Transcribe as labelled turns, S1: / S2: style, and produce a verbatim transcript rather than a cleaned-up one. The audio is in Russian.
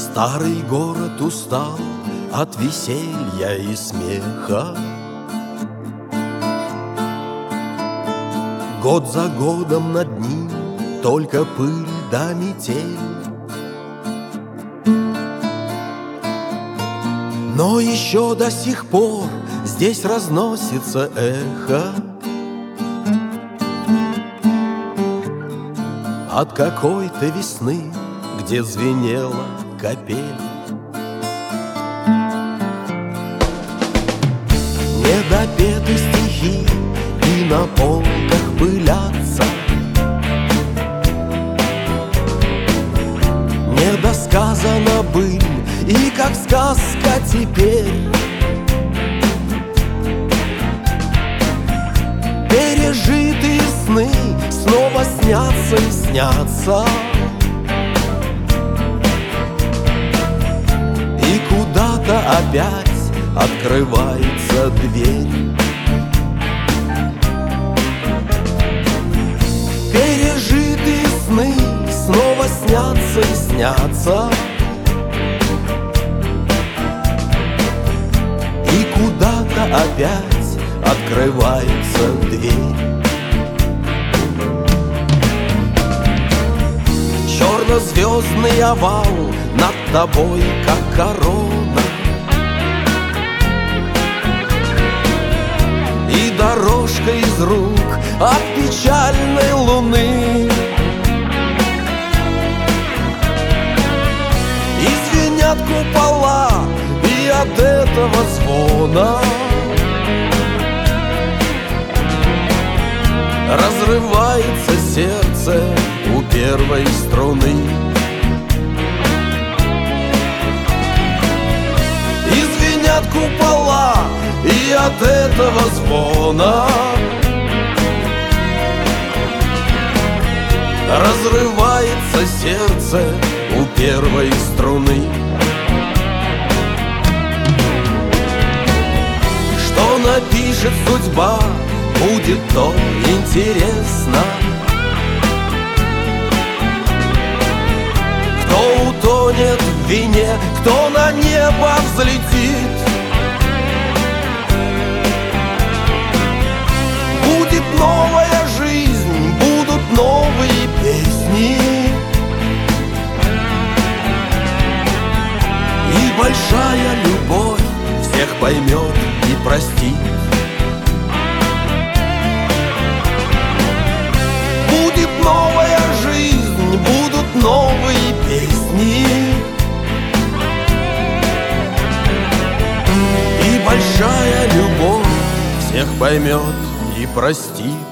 S1: Старый город устал от веселья и смеха. Год за годом над ним только пыль да метель. Но еще до сих пор здесь разносится эхо от какой-то весны, где звенела капель. Недопеты стихи и на полках пылятся, недосказана быль, и как сказка теперь пережитые сны снова снятся и снятся. И куда-то опять открывается дверь. Пережитые сны снова снятся и снятся. И куда-то опять открывается дверь. Черно-звездный овал над тобой, как корона, и дорожка из рук от печальной луны. И звенят купола, и от этого звона разрывается сердце у первой струны. И звенят купола, и от этого звона разрывается сердце у первой струны. Что напишет судьба, будет то интересно. Кто утонет в вине, кто на небо взлетит. Будет новая жизнь, будут новые песни. И большая любовь всех поймет и простит. Будет новая жизнь, будут новые песни. И большая любовь всех поймет и простит.